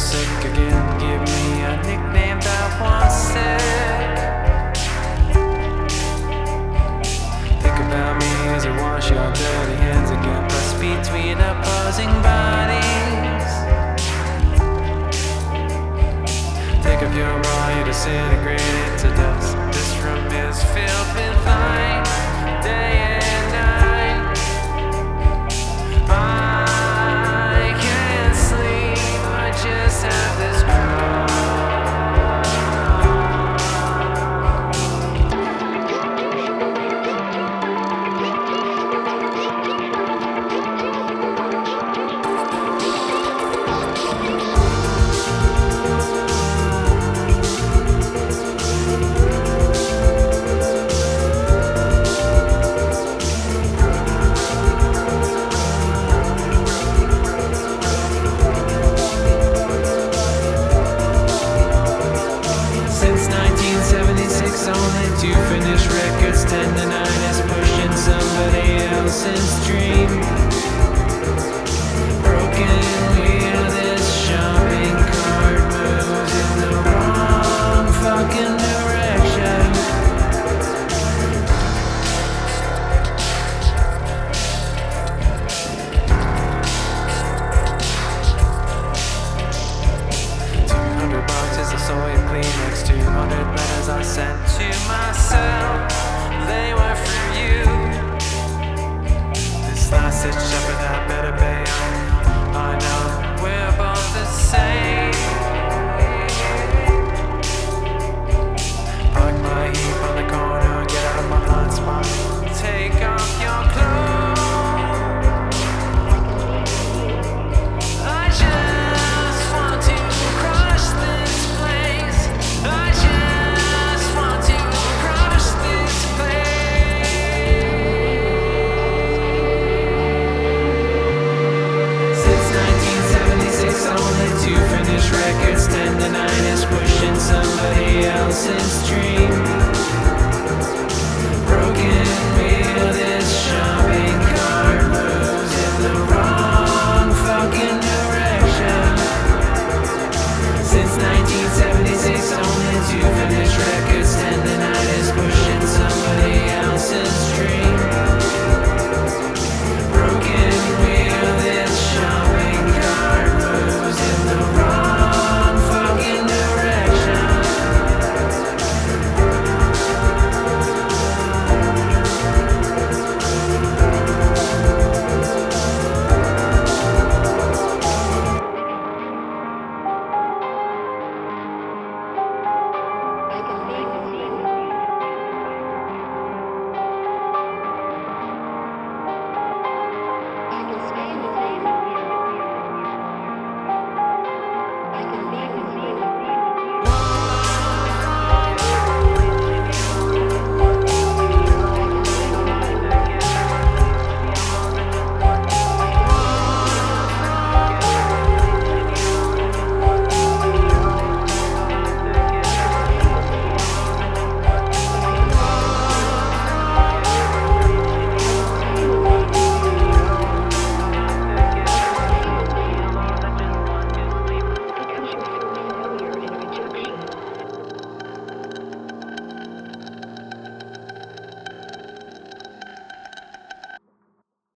sick again. Give me a nickname that won't stick. Think about me as you wash your dirty hands again, pressed between opposing bodies. Think of your raw, you disintegrate into dust. This room is filled with light, day and night. I can't sleep, I just have this crowd. Only two finished records, 10 to 9 is pushing somebody else's dream. Broken wheel, this shopping cart moves in the wrong fucking direction. $200 of soy and Kleenex, 200 letters I sent to myself, they were for you. This last ditch effort had better pay off. I know we're both the same. Park my heap on the corner, get out of my blind spot. Take off your clothes. I just want to crush this place. I just want to crush this place. Since 1976, only two finished records, 10 to 9 is pushing somebody else's dream.